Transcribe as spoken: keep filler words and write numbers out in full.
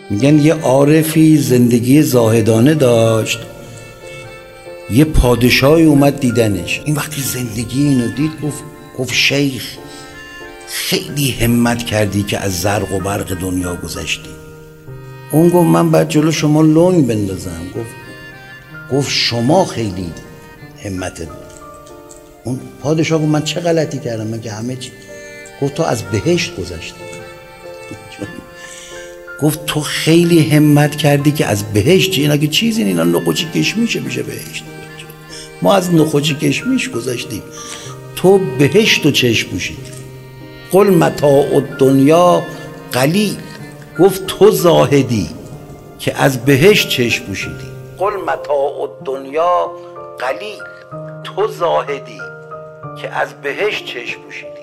میگن یه عارفی زندگی زاهدانه داشت، یه پادشاهی اومد دیدنش. این وقتی زندگی اینو دید گفت گفت شیخ خیلی همت کردی که از زرق و برق دنیا گذشتی. اون گفت من بعد جلو شما لنگ بندازم. گفت گفت شما خیلی همتت بود. اون پادشاه گفت من چه غلطی کردم؟ من که همه چی. گفت تو از بهشت گذشتی. گفت تو خیلی همت کردی که از بهشت، اینا که چیزی اینا نخوچی کشمیشه میشه بهشت. ما از نخوچی کشمیش گذشتیم، تو بهشت و چشم پوشیدی. قل متاع الدنیا قلیل. گفت تو زاهدی که از بهشت چشم پوشیدی. قل متاع الدنیا قلیل. تو زاهدی که از بهشت چشم پوشیدی.